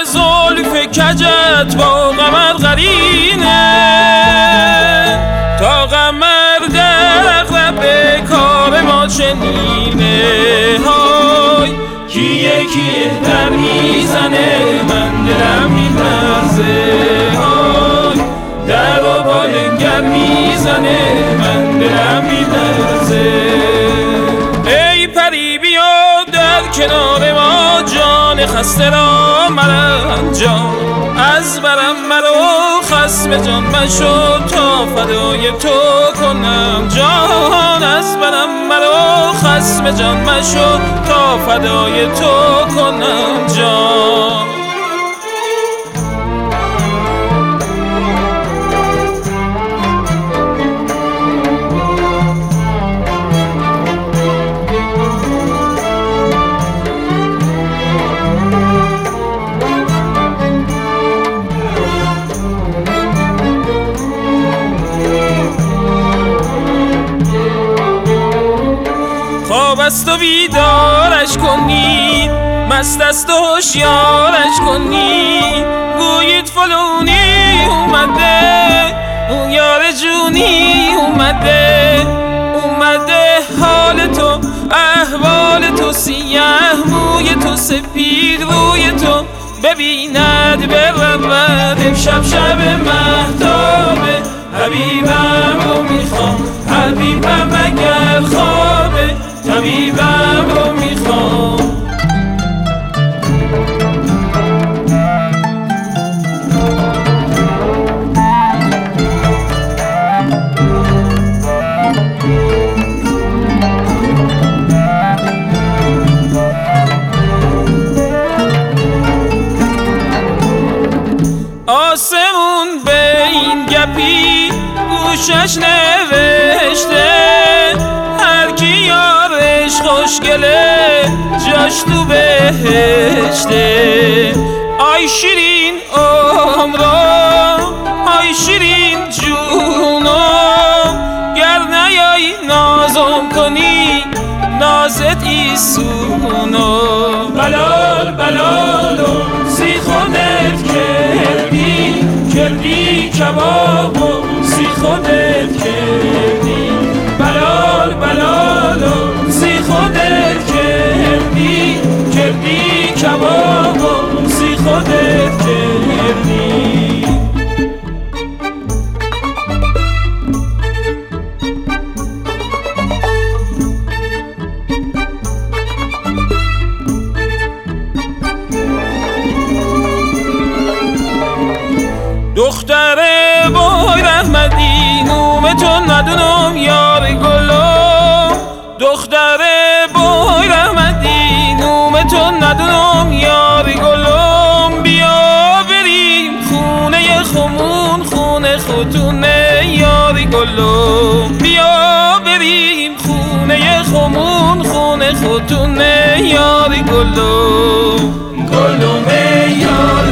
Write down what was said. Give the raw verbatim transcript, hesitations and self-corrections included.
زلف کجت با قمر قرینه، تا قمر در قلب کار ما چنینه. های کیه کیه در میزنه من دلم میلرزه، های در و بالنگر میزنه من دلم میلرزه. ای پری بیا در کنار ما، جان خسته را مرنجان، از برم مرو خصم جان مشو تا فدای تو کنم جان، از برم مرو خصم جان مشو تا فدای تو کنم جان. خواب است و بیدارش کنید، مست است و هوشیارش کنید، گویید فلونی اومده، اون یار جونی اومده، اومده حال تو احوال تو، سیه موی تو سپید روی تو ببیند برود امشب شب مهتابه. حبیبم رو میخوام حبیبم اگر خوابه، طبیبم رو میخوام. آسمون به این گپی گوشش نوشته، هر کی یارش خوشگله جاش تو بهشته. آی شیرین عمرم آی شیرین جونم، گر نیایی نازم کنی نازت ایسونو. بلال بلالو سی خودت کردی، کردی کبابو سی خودت کردی. بلال بلالو سی خودت کردی، کردی کبابو سی خودت کردی. دختر بای رحمتی نوم تو ندونم یار گلم، دختر بای رحمتی نوم تو ندونم یار گلم. بیا بریم خونه خمون خونه خودونه یار گلم، بیا بریم خونه خمون خونه خودونه یار گلم. گلم یار